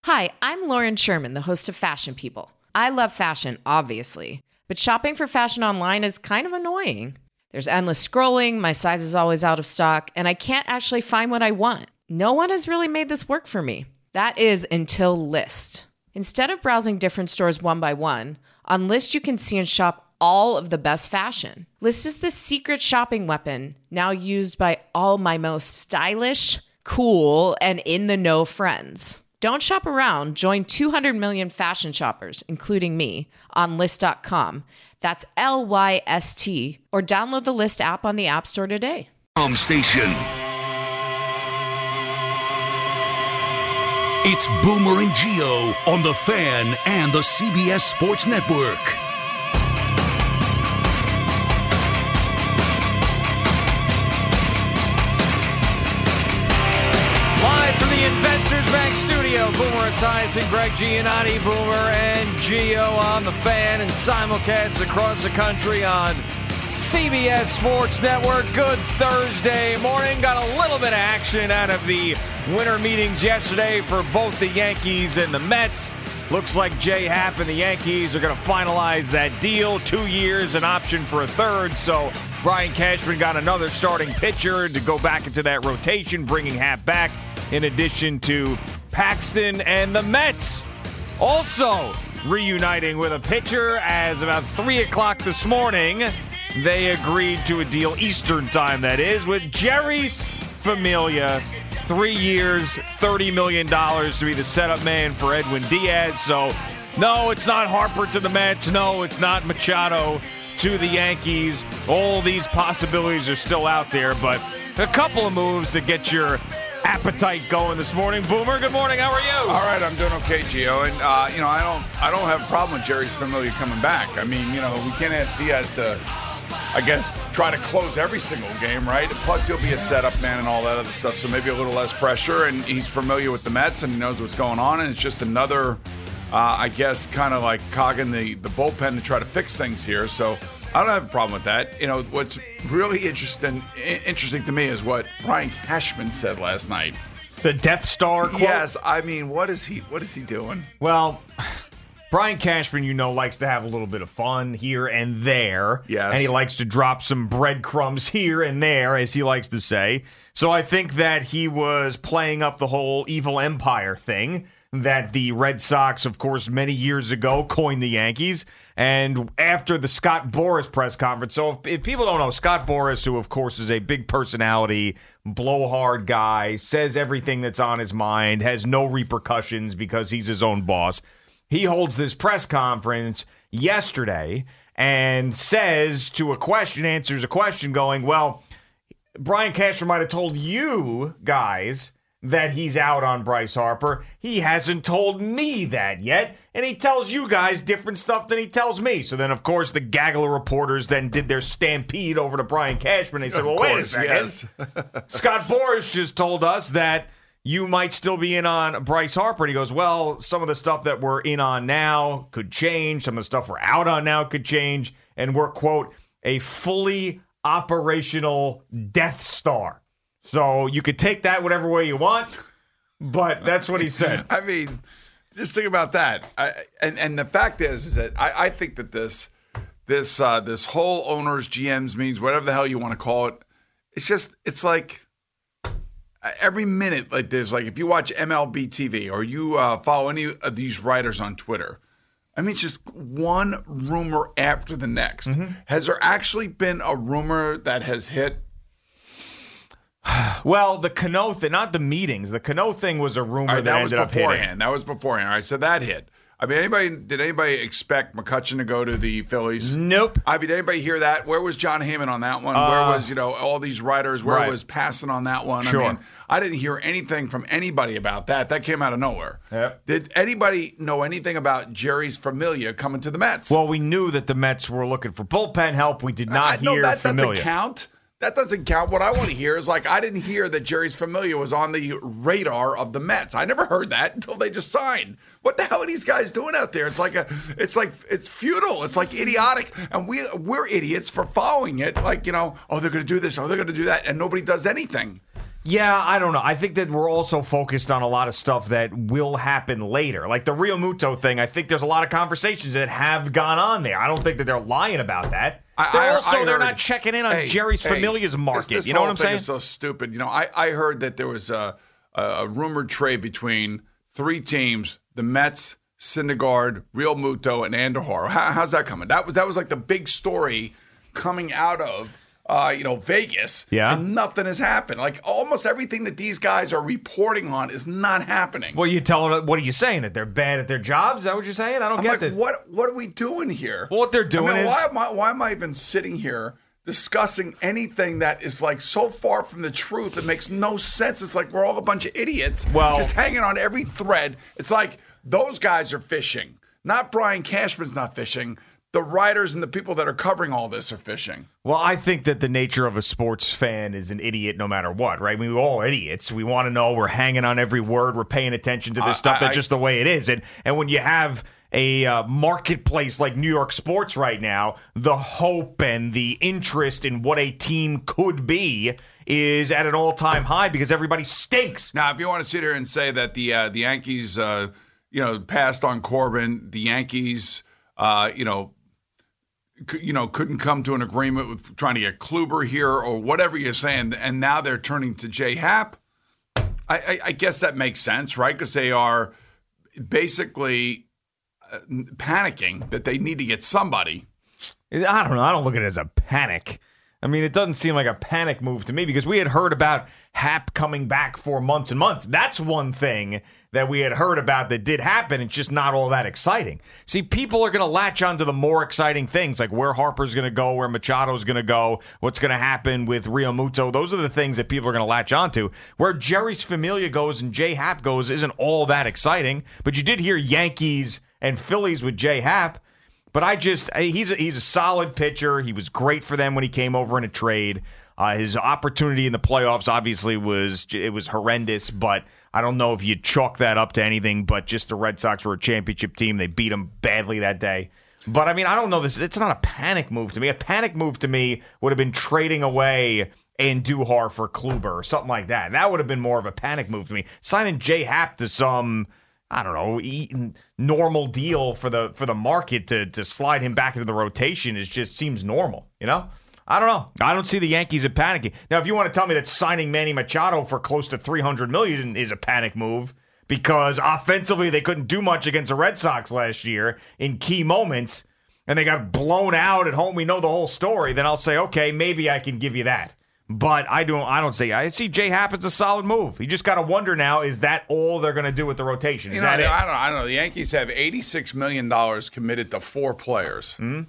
Hi, I'm Lauren Sherman, the host of Fashion People. I love fashion, obviously, but shopping for fashion online is kind of annoying. There's endless scrolling, my size is always out of stock, and I can't actually find what I want. No one has really made this work for me. That is until Lyst. Instead of browsing different stores one by one, on Lyst you can see and shop all of the best fashion. Lyst is the secret shopping weapon, now used by all my most stylish, cool, and in-the-know friends. Don't shop around. Join 200 million fashion shoppers, including me, on Lyst.com. That's Lyst, or download the Lyst app on the App Store today. Station. It's Boomer and Gio on The Fan and the CBS Sports Network. Live from the Investors Bank studio, Boomer Esiason, Greg Giannotti, Boomer and Gio on The Fan, and simulcast across the country on CBS Sports Network. Good Thursday morning. Got a little bit of action out of the winter meetings yesterday for both the Yankees and the Mets. Looks like Jay Happ and the Yankees are going to finalize that deal. 2 years, an option for a third. So Brian Cashman got another starting pitcher to go back into that rotation, bringing Happ back in addition to Paxton. And the Mets also reuniting with a pitcher as about 3 o'clock this morning. They agreed to a deal Eastern time, that is, with Jeurys Familia. 3 years, $30 million to be the setup man for Edwin Diaz. So, no, it's not Harper to the Mets. No, it's not Machado to the Yankees. All these possibilities are still out there, but a couple of moves to get your appetite going this morning. Boomer, good morning. How are you? All right, I'm doing okay, Gio. And I don't have a problem with Jeurys Familia coming back. I mean, we can't ask Diaz to, I guess, try to close every single game, right? Plus, he'll be a setup man and all that other stuff, so maybe a little less pressure. And he's familiar with the Mets and he knows what's going on. And it's just another, I guess, kind of like cogging the bullpen to try to fix things here. So I don't have a problem with that. What's really interesting to me is what Brian Cashman said last night. The Death Star quote? Yes, I mean, what is he doing? Well, Brian Cashman, likes to have a little bit of fun here and there. Yes. And he likes to drop some breadcrumbs here and there, as he likes to say. So I think that he was playing up the whole evil empire thing that the Red Sox, of course, many years ago coined the Yankees. And after the Scott Boras press conference, so if people don't know, Scott Boras, who, of course, is a big personality, blowhard guy, says everything that's on his mind, has no repercussions because he's his own boss. He holds this press conference yesterday and answers a question going, well, Brian Cashman might have told you guys that he's out on Bryce Harper. He hasn't told me that yet, and he tells you guys different stuff than he tells me. So then, of course, the gaggle of reporters then did their stampede over to Brian Cashman. They said, well, wait a second. Yes. Scott Boras just told us that you might still be in on Bryce Harper. And he goes, well, some of the stuff that we're in on now could change. Some of the stuff we're out on now could change. And we're, quote, a fully operational Death Star. So you could take that whatever way you want, but that's what he said. I mean, just think about that. And the fact is that I think that this whole owners, GMs means whatever the hell you want to call it. It's like every minute, like there's like if you watch MLB TV or you follow any of these writers on Twitter, I mean, it's just one rumor after the next. Mm-hmm. Has there actually been a rumor that has hit? Well, the Cano thing, not the meetings. The Cano thing was a rumor that ended up hitting. That was beforehand. All right, so that hit. I mean, did anybody expect McCutchen to go to the Phillies? Nope. I mean, did anybody hear that? Where was John Heyman on that one? Where was, all these writers? Where was Passan on that one? Sure. I mean, I didn't hear anything from anybody about that. That came out of nowhere. Yep. Did anybody know anything about Jeurys Familia coming to the Mets? Well, we knew that the Mets were looking for bullpen help. We did not hear that Familia. Doesn't count. That doesn't count. What I want to hear is I didn't hear that Jeurys Familia was on the radar of the Mets. I never heard that until they just signed. What the hell are these guys doing out there? It's it's futile. It's idiotic, and we're idiots for following it. They're going to do this, they're going to do that, and nobody does anything. Yeah, I don't know. I think that we're also focused on a lot of stuff that will happen later. Like the Real Muto thing, I think there's a lot of conversations that have gone on there. I don't think that they're lying about that. They're not checking in on Jerry's Familia's market. This you know what I'm saying? It's so stupid. You know, I heard that there was a rumored trade between 3 teams: the Mets, Syndergaard, Real Muto, and Andujar. How's that coming? That was like the big story coming out of Vegas. Yeah. And nothing has happened. Like almost everything that these guys are reporting on is not happening. Well, what are you saying? That they're bad at their jobs? Is that what you're saying? I don't get this. What are we doing here? Well, what they're doing is... Why am I even sitting here discussing anything that is like so far from the truth? It makes no sense. It's like we're all a bunch of idiots just hanging on every thread. It's like those guys are fishing. Not Brian Cashman's not fishing. The writers and the people that are covering all this are fishing. Well, I think that the nature of a sports fan is an idiot no matter what, right? I mean, we're all idiots. We want to know. We're hanging on every word. We're paying attention to this stuff. That's just the way it is. And when you have a marketplace like New York sports right now, the hope and the interest in what a team could be is at an all-time high because everybody stinks. Now, if you want to sit here and say that the Yankees, passed on Corbin, the Yankees, couldn't come to an agreement with trying to get Kluber here or whatever you're saying, and now they're turning to Jay Happ. I guess that makes sense, right? Because they are basically panicking that they need to get somebody. I don't know. I don't look at it as a panic. I mean, it doesn't seem like a panic move to me because we had heard about Happ coming back for months and months. That's one thing that we had heard about that did happen. It's just not all that exciting. See, people are going to latch onto the more exciting things, like where Harper's going to go, where Machado's going to go, what's going to happen with Real Muto. Those are the things that people are going to latch onto. Where Jerry's Familia goes and Jay Happ goes isn't all that exciting. But you did hear Yankees and Phillies with Jay Happ. But he's a solid pitcher. He was great for them when he came over in a trade. His opportunity in the playoffs obviously was horrendous, but I don't know if you chalk that up to anything but just the Red Sox were a championship team. They beat them badly that day. But, I mean, I don't know. It's not a panic move to me. A panic move to me would have been trading away Andujar for Kluber or something like that. That would have been more of a panic move to me. Signing Jay Happ to some... I don't know, normal deal for the market to slide him back into the rotation just seems normal, you know? I don't know. I don't see the Yankees panicking. Now, if you want to tell me that signing Manny Machado for close to $300 million is a panic move because offensively they couldn't do much against the Red Sox last year in key moments and they got blown out at home, we know the whole story, then I'll say, okay, maybe I can give you that. But I see Jay Happ as a solid move. You just got to wonder now, is that all they're going to do with the rotation? Is that it? I don't know. The Yankees have $86 million committed to 4 players. Mm-hmm.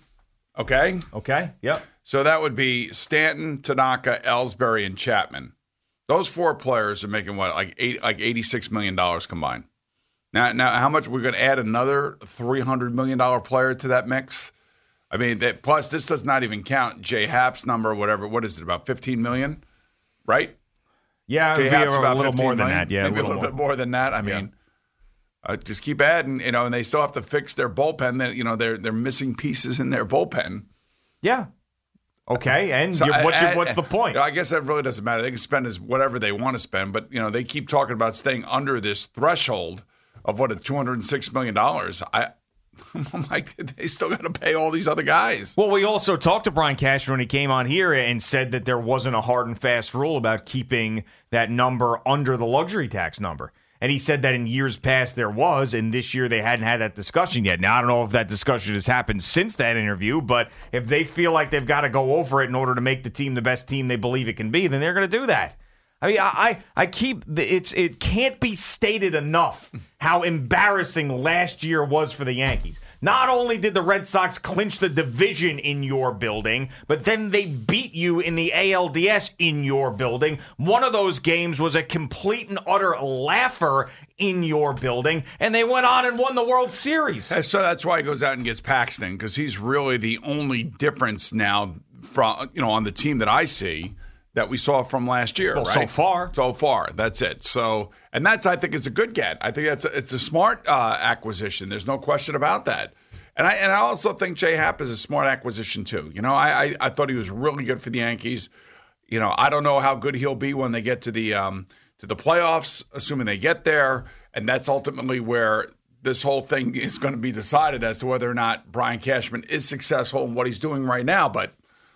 Okay? Yep. So that would be Stanton, Tanaka, Ellsbury, and Chapman. Those 4 players are making what, like $86 million combined. Now, how much we're going to add another $300 million player to that mix? I mean, plus this does not even count Jay Happ's number or whatever. What is it, about $15 million, right? Yeah, Jay Happ's about a little more than million. that. Yeah, maybe a little bit more than that. I mean, just keep adding, and they still have to fix their bullpen. That they're missing pieces in their bullpen. Yeah. Okay, and So what's the point? I guess that really doesn't matter. They can spend whatever they want to spend, but they keep talking about staying under this threshold of what, $206 million. I'm like, they still got to pay all these other guys. Well, we also talked to Brian Cashman when he came on here and said that there wasn't a hard and fast rule about keeping that number under the luxury tax number. And he said that in years past there was, and this year they hadn't had that discussion yet. Now, I don't know if that discussion has happened since that interview, but if they feel like they've got to go over it in order to make the team the best team they believe it can be, then they're going to do that. I mean, it can't be stated enough how embarrassing last year was for the Yankees. Not only did the Red Sox clinch the division in your building, but then they beat you in the ALDS in your building. One of those games was a complete and utter laugher in your building, and they went on and won the World Series. So that's why he goes out and gets Paxton, because he's really the only difference now from on the team that I see that we saw from last year, right? So far, that's it. So, and that's, I think, is a good get. I think it's a smart acquisition. There's no question about that. And I also think Jay Happ is a smart acquisition too. I thought he was really good for the Yankees. I don't know how good he'll be when they get to the playoffs, assuming they get there, and that's ultimately where this whole thing is going to be decided as to whether or not Brian Cashman is successful in what he's doing right now. But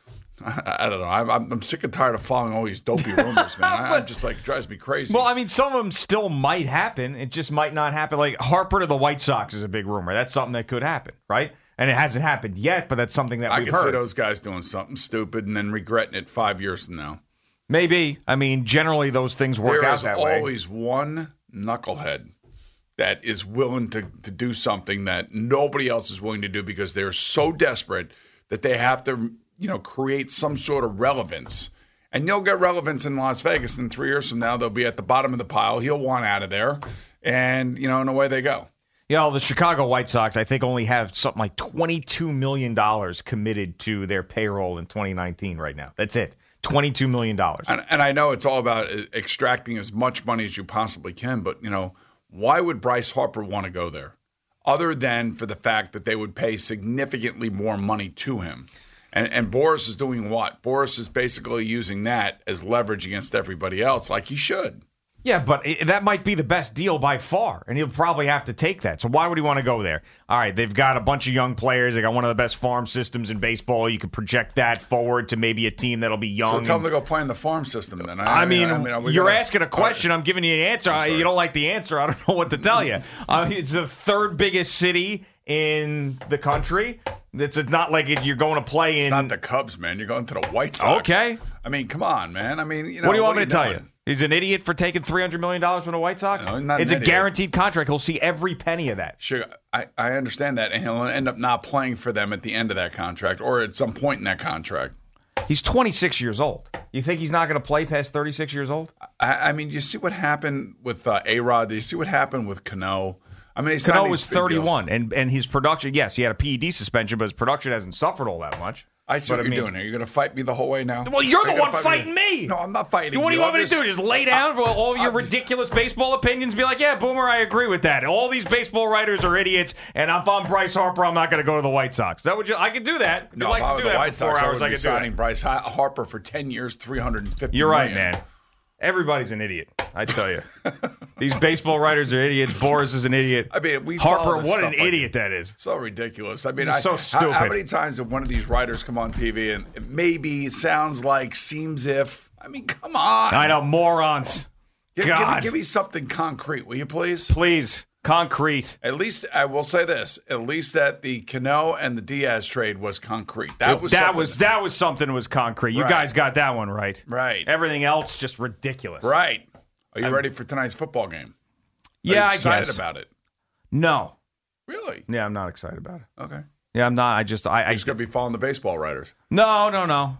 I don't know. I'm sick and tired of following all these dopey rumors, man. I'm just like, it drives me crazy. Well, I mean, some of them still might happen. It just might not happen. Like Harper to the White Sox is a big rumor. That's something that could happen, right? And it hasn't happened yet, but that's something that we've heard. I can see those guys doing something stupid and then regretting it 5 years from now. Maybe. I mean, generally those things work out that way. There is always one knucklehead that is willing to do something that nobody else is willing to do because they're so desperate that they have to, create some sort of relevance. And you'll get relevance in Las Vegas, and 3 years from now, they'll be at the bottom of the pile. He'll want out of there, and, and away they go. The Chicago White Sox, I think, only have something like $22 million committed to their payroll in 2019 right now. That's it. $22 million. And I know it's all about extracting as much money as you possibly can, but, why would Bryce Harper want to go there? Other than for the fact that they would pay significantly more money to him. And Boris is doing what? Boris is basically using that as leverage against everybody else, like he should. Yeah, but that might be the best deal by far, and he'll probably have to take that. So why would he want to go there? All right, they've got a bunch of young players. They got one of the best farm systems in baseball. You could project that forward to maybe a team that'll be young. So tell them to go play in the farm system then. You're asking a question. I'm giving you an answer. You don't like the answer. I don't know what to tell you. It's the third biggest city in the country. It's not like you're going to play in. It's not the Cubs, man. You're going to the White Sox. Okay. I mean, come on, man. I mean, what do you want me to tell you? He's an idiot for taking $300 million from the White Sox? No, it's a guaranteed contract. He'll see every penny of that. Sure, I understand that, and he'll end up not playing for them at the end of that contract or at some point in that contract. He's 26 years old. You think he's not going to play past 36 years old? I mean, you see what happened with A-Rod? Do you see what happened with Cano? I mean, Cano was 31, and his production, yes, he had a PED suspension, but his production hasn't suffered all that much. I see what you're doing here. You're going to fight me the whole way now? Well, you're the one fighting me. No, I'm not fighting you. What do you want me to do? Just lay down for all your ridiculous baseball opinions? Be like, yeah, Boomer, I agree with that. All these baseball writers are idiots, and if I'm Bryce Harper, I'm not going to go to the White Sox. I could do that. No, if I was the White Sox, I would be signing Bryce Harper for 10 years, $350 You're right, man. Everybody's an idiot, I tell you. These baseball writers are idiots. Boris is an idiot. I mean, Harper, what an idiot that is. So ridiculous. I mean, so stupid. How many times have one of these writers come on TV and it maybe sounds like, seems if? I mean, come on. I know, morons. Give me something concrete, will you please? Please. Concrete. At least, I will say this, at least that the Cano and the Diaz trade was concrete. That was something that was concrete. You guys got that one right. Right. Everything else just ridiculous. Right. Are you ready for tonight's football game? Yeah, I guess. Excited about it? No. Really? Yeah, I'm not excited about it. Okay. Yeah, I'm not. I just going to be following the baseball writers. No.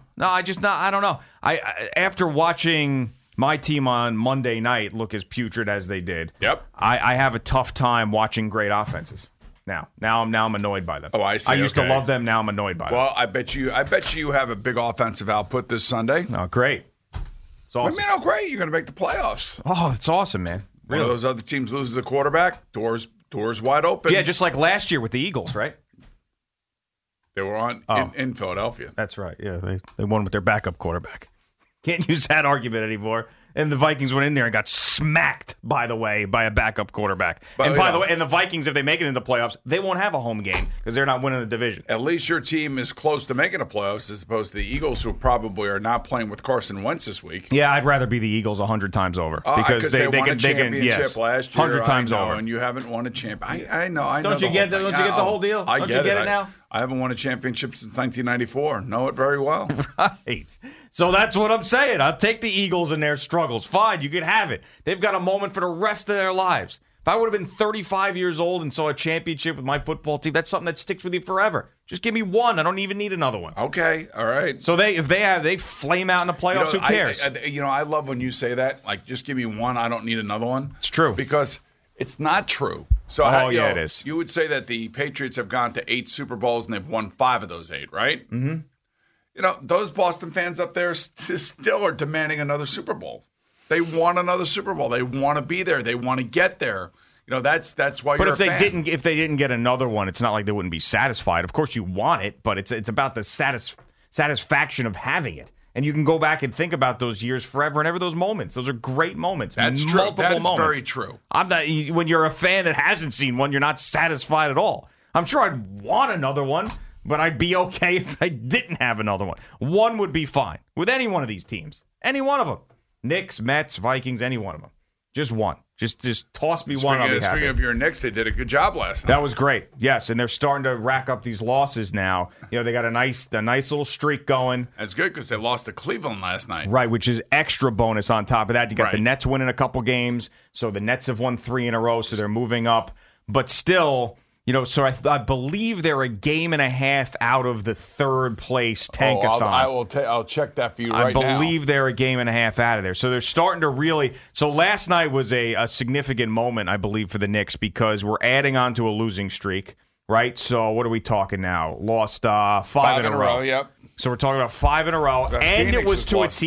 I don't know. After watching my team on Monday night look as putrid as they did. Yep. I have a tough time watching great offenses. Now I'm annoyed by them. Oh, I see. I used to love them. Now I'm annoyed by them. Well, I bet you have a big offensive output this Sunday. Oh, great. It's awesome. I mean, oh, great. You're going to make the playoffs. Oh, it's awesome, man. Really? One of those other teams loses a quarterback, doors wide open. Yeah, just like last year with the Eagles, right? They were in Philadelphia. That's right. Yeah, they won with their backup quarterback. Can't use that argument anymore. And the Vikings went in there and got smacked, by the way, by a backup quarterback. And by the way, and the Vikings, if they make it into the playoffs, they won't have a home game because they're not winning the division. At least your team is close to making the playoffs as opposed to the Eagles, who probably are not playing with Carson Wentz this week. Yeah, I'd rather be the Eagles 100 times over because they won a championship last year. 100 times over, and you haven't won a championship. I know. Don't you get the whole deal? Don't you get it now? I haven't won a championship since 1994. Know it very well. Right. So that's what I'm saying. I'll take the Eagles and their struggles. Fine, you can have it. They've got a moment for the rest of their lives. If I would have been 35 years old and saw a championship with my football team, that's something that sticks with you forever. Just give me one. I don't even need another one. Okay. All right. So if they flame out in the playoffs, who cares? I love when you say that. Like, just give me one. I don't need another one. It's true. Because it's not true. So it is. You would say that the Patriots have gone to 8 Super Bowls and they've won 5 of those 8, right? Mm-hmm. Those Boston fans up there still are demanding another Super Bowl. They want another Super Bowl. They want to be there. They want to get there. That's why. But you're if they didn't get another one, it's not like they wouldn't be satisfied. Of course, you want it, but it's about the satisfaction of having it. And you can go back and think about those years forever and ever. Those moments, those are great moments. That's true. Multiple That's moments. very true. I'm not. When you're a fan that hasn't seen one, you're not satisfied at all. I'm sure I'd want another one, but I'd be okay if I didn't have another one. One would be fine with any one of these teams, any one of them. Knicks, Mets, Vikings, any one of them. Just one. Just toss me one. I'll be happy. Speaking of your Knicks, they did a good job last night. That was great. Yes, and they're starting to rack up these losses now. They got a nice little streak going. That's good because they lost to Cleveland last night. Right, which is extra bonus on top of that. You got the Nets winning a couple games, so the Nets have won 3 in a row, so they're moving up. But still, so I believe they're a game and a half out of the third place tankathon. I'll check that for you right now. I believe they're a game and a half out of there. So they're starting to really – so last night was a significant moment, I believe, for the Knicks because we're adding on to a losing streak, right? So what are we talking now? Lost 5 in a row. Yep. So we're talking about 5 in a row, and Phoenix it was to lost.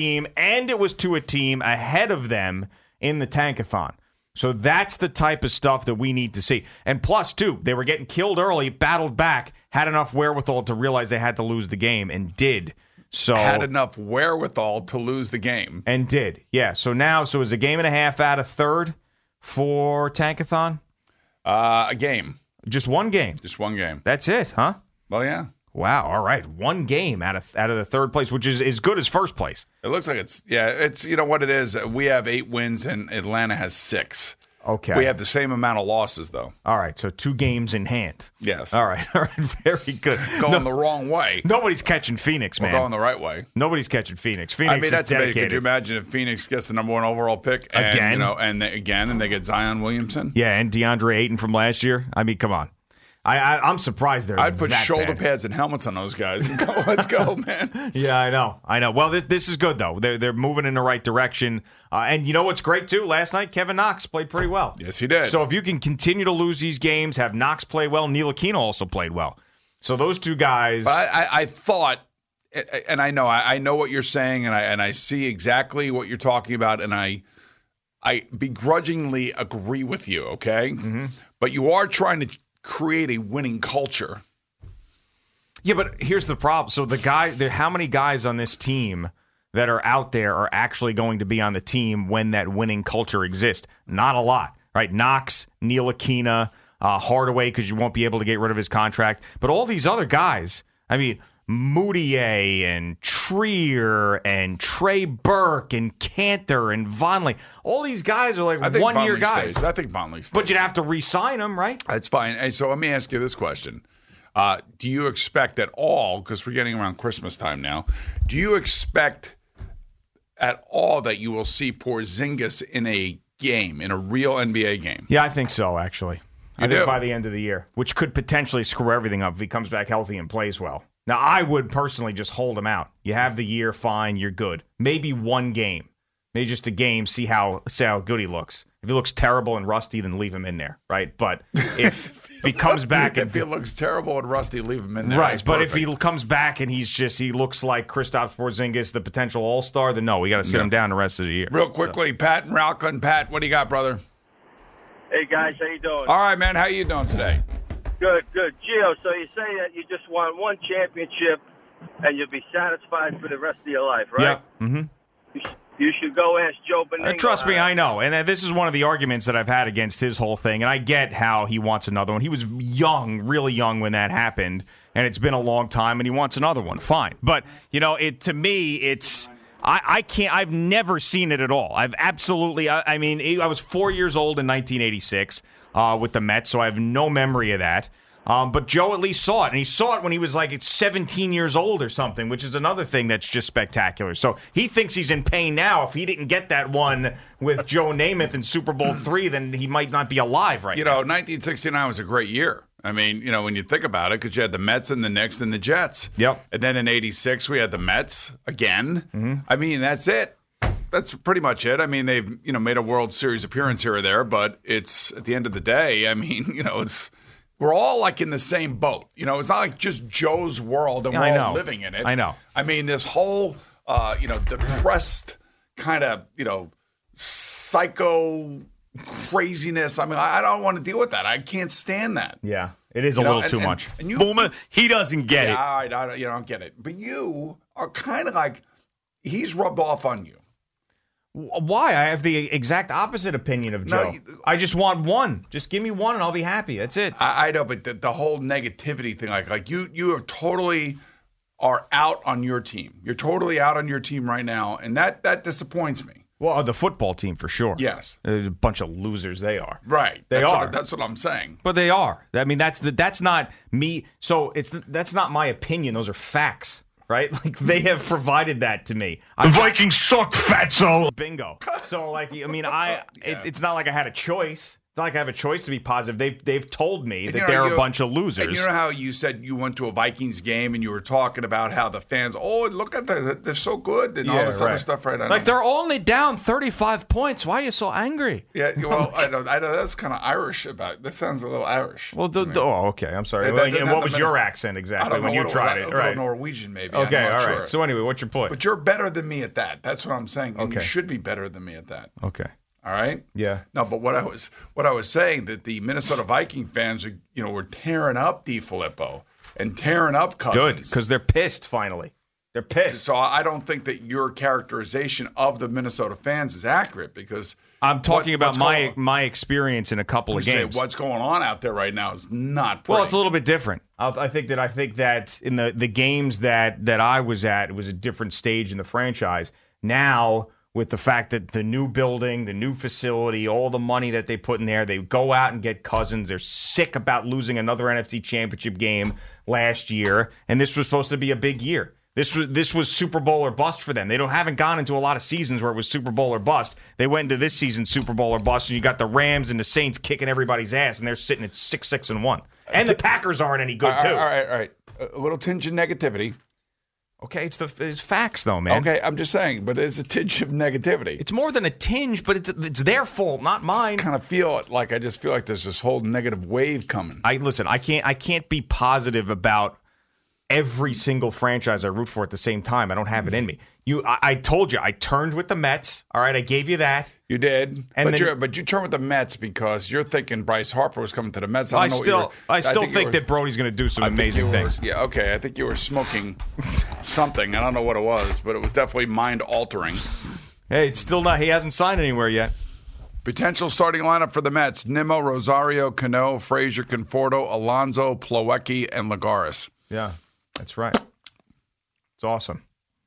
a team ahead of them in the tankathon. So that's the type of stuff that we need to see. And plus, too, they were getting killed early, battled back, had enough wherewithal to realize they had to lose the game, and did. So had enough wherewithal to lose the game. And did. Yeah. So it's a game and a half out of third for Tankathon? A game. Just one game. Just one game. That's it, huh? Well, yeah. Wow. All right. One game out of the third place, which is as good as first place. It looks like it's you know what it is. We have 8 wins and Atlanta has 6. Okay. We have the same amount of losses, though. All right. So 2 games in hand. Yes. All right. All right. Very good. Going the wrong way. Nobody's catching Phoenix, man. We're going the right way. Nobody's catching Phoenix. Phoenix that's is amazing. dedicated. Could you imagine if Phoenix gets the number 1 overall pick and, again? And they get Zion Williamson? Yeah, and DeAndre Ayton from last year. I mean, come on. I'm surprised they're I'd put that shoulder bad. pads and helmets on those guys. And go, let's go, man. Yeah, I know. Well, this is good, though. They're moving in the right direction. And you know what's great, too? Last night, Kevin Knox played pretty well. Yes, he did. So if you can continue to lose these games, have Knox play well, Ntilikina also played well. So those 2 guys. But I thought, and I know what you're saying, and I see exactly what you're talking about, and I begrudgingly agree with you, okay? Mm-hmm. But you are trying to create a winning culture. Yeah, but here's the problem. So how many guys on this team that are out there are actually going to be on the team when that winning culture exists? Not a lot, right? Knox, Ntilikina, Hardaway, because you won't be able to get rid of his contract. But all these other guys, I mean, Moutier and Trier and Trey Burke and Cantor and Vonleh. All these guys are like one-year guys. I think Vonleh stays. But you'd have to re-sign them, right? That's fine. And so let me ask you this question. Do you expect at all, because we're getting around Christmas time now, do you expect at all that you will see Porzingis in a game, in a real NBA game? Yeah, I think so, actually. I think by the end of the year, which could potentially screw everything up if he comes back healthy and plays well. Now, I would personally just hold him out. You have the year, fine, you're good. Maybe one game. Maybe just a game, see how good he looks. If he looks terrible and rusty, then leave him in there, right? But if he comes back and if he looks terrible and rusty, leave him in there. Right, but if he comes back and he looks like Kristaps Porzingis, the potential all-star, then no, we got to sit him down the rest of the year. Real quickly, Pat and Ralcon. Pat, what do you got, brother? Hey, guys, how you doing? All right, man, how you doing today? Good. Gio, so you say that you just won 1 championship and you'll be satisfied for the rest of your life, right? Yeah. Mm-hmm. You should go ask Joe Benigno. Trust me, I know. And this is one of the arguments that I've had against his whole thing. And I get how he wants another one. He was young, really young when that happened. And it's been a long time, and he wants another one. Fine. But, to me, it's... I can't. I've never seen it at all. I've absolutely. I mean, I was 4 years old in 1986 with the Mets, so I have no memory of that. But Joe at least saw it, and he saw it when he was like 17 years old or something, which is another thing that's just spectacular. So he thinks he's in pain now. If he didn't get that one with Joe Namath in Super Bowl III, then he might not be alive right now. 1969 was a great year. I mean, when you think about it, because you had the Mets and the Knicks and the Jets. Yep. And then in 86, we had the Mets again. Mm-hmm. I mean, that's it. That's pretty much it. I mean, they've, made a World Series appearance here or there, but it's, at the end of the day, I mean, we're all like in the same boat. It's not like just Joe's world and we're all living in it. I know. I mean, this whole, depressed kind of, psycho craziness. I mean, I don't want to deal with that. I can't stand that. Yeah, it is a little too much. And you, Boomer, he doesn't get it. I don't get it. But you are kind of like, he's rubbed off on you. Why? I have the exact opposite opinion of Joe. I just want one. Just give me one and I'll be happy. That's it. I know, but the whole negativity thing, like you are totally are out on your team. You're totally out on your team right now, and that disappoints me. Well, the football team for sure. Yes, a bunch of losers. They are. Right. That's what I'm saying. But they are. I mean, that's not me. So that's not my opinion. Those are facts. Right? Like, they have provided that to me. The Vikings suck, fatso. Bingo. So, like, I mean, it's not like I had a choice. It's not like I have a choice to be positive. They've told me that they're a bunch of losers. And you know how you said you went to a Vikings game and you were talking about how the fans, look at they're so good and all this other stuff right now. Like, they're only down 35 points. Why are you so angry? Yeah, well, I know that's kind of Irish about it. That sounds a little Irish. Well, okay. I'm sorry. And what was your accent exactly when you tried it? Right. Norwegian, maybe. Okay, all right. Sure. So anyway, what's your point? But you're better than me at that. That's what I'm saying. And okay. You should be better than me at that. Okay. All right. Yeah. No, but what I was saying that the Minnesota Viking fans were tearing up DiFilippo and tearing up Cousins. Good, because they're pissed. Finally, they're pissed. So I don't think that your characterization of the Minnesota fans is accurate because I'm talking about my experience in a couple of games. What's going on out there right now is not pretty. Well, it's a little bit different. I think that in the games that I was at, it was a different stage in the franchise. Now, with the fact that the new building, the new facility, all the money that they put in there, they go out and get Cousins. They're sick about losing another NFC Championship game last year, and this was supposed to be a big year. This was Super Bowl or bust for them. They haven't gone into a lot of seasons where it was Super Bowl or bust. They went into this season Super Bowl or bust, and you got the Rams and the Saints kicking everybody's ass, and they're sitting at 6-6-1. And the Packers aren't any good, too. All right. A little tinge of negativity. Okay, it's facts, though, man. Okay, I'm just saying, but it's a tinge of negativity. It's more than a tinge, but it's their fault, not mine. I just feel like there's this whole negative wave coming. I can't be positive about every single franchise I root for at the same time. I don't have it in me. I told you, I turned with the Mets. All right, I gave you that. You did, but you turned with the Mets because you're thinking Bryce Harper was coming to the Mets. I still think that Brody's going to do some amazing things. Yeah, okay. I think you were smoking something. I don't know what it was, but it was definitely mind-altering. Hey, it's still not. He hasn't signed anywhere yet. Potential starting lineup for the Mets: Nimmo, Rosario, Cano, Frazier, Conforto, Alonso, Plawecki, and Lagares. Yeah, that's right. It's awesome.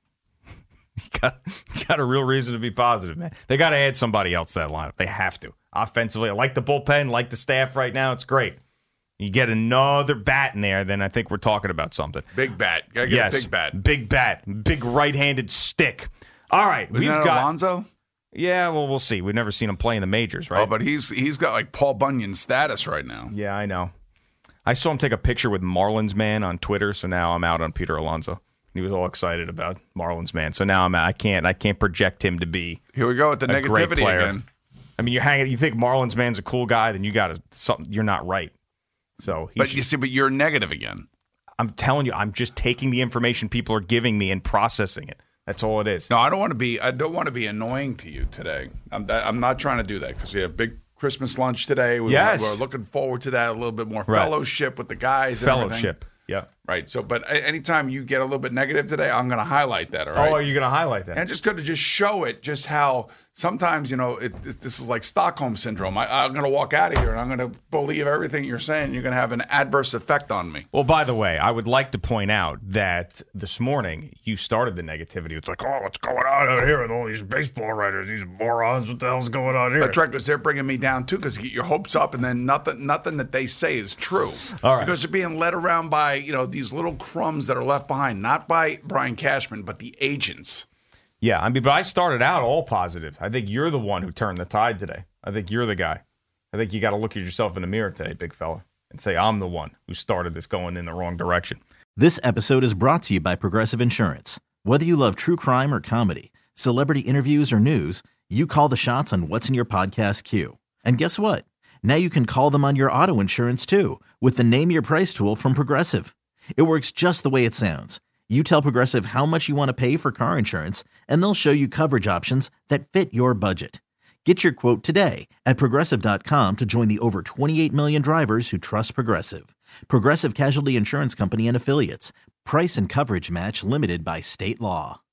You got a real reason to be positive, man. They got to add somebody else to that lineup. They have to. Offensively, I like the bullpen, like the staff right now. It's great. You get another bat in there, then I think we're talking about something. Big bat. Gotta get a big bat. Big bat. Big right-handed stick. All right. We've got Alonso? Yeah, well, we'll see. We've never seen him play in the majors, right? Oh, but he's got like Paul Bunyan status right now. Yeah, I know. I saw him take a picture with Marlins Man on Twitter, so now I'm out on Peter Alonso. He was all excited about Marlins Man. So now I can't project him to be. Here we go with the negativity again. I mean, you think Marlins Man's a cool guy, then you got something. You're not right. So, but you're negative again. I'm telling you, I'm just taking the information people are giving me and processing it. That's all it is. No, I don't want to be annoying to you today. I'm not trying to do that because we have big Christmas lunch today. We're looking forward to that. A little bit more fellowship with the guys. Fellowship. Yeah. Right. So, but anytime you get a little bit negative today, I'm going to highlight that. All right. Oh, are you going to highlight that? And just going to just show it, just how sometimes, this is like Stockholm syndrome. I'm going to walk out of here and I'm going to believe everything you're saying. You're going to have an adverse effect on me. Well, by the way, I would like to point out that this morning you started the negativity. It's like, oh, what's going on out here with all these baseball writers, these morons? What the hell's going on here? That's right, because they're bringing me down too, because you get your hopes up and then nothing that they say is true. All right. Because they're being led around by, these little crumbs that are left behind, not by Brian Cashman, but the agents. Yeah, I mean, but I started out all positive. I think you're the one who turned the tide today. I think you're the guy. I think you got to look at yourself in the mirror today, big fella, and say, I'm the one who started this going in the wrong direction. This episode is brought to you by Progressive Insurance. Whether you love true crime or comedy, celebrity interviews or news, you call the shots on what's in your podcast queue. And guess what? Now you can call them on your auto insurance, too, with the Name Your Price tool from Progressive. It works just the way it sounds. You tell Progressive how much you want to pay for car insurance, and they'll show you coverage options that fit your budget. Get your quote today at Progressive.com to join the over 28 million drivers who trust Progressive. Progressive Casualty Insurance Company and Affiliates. Price and coverage match limited by state law.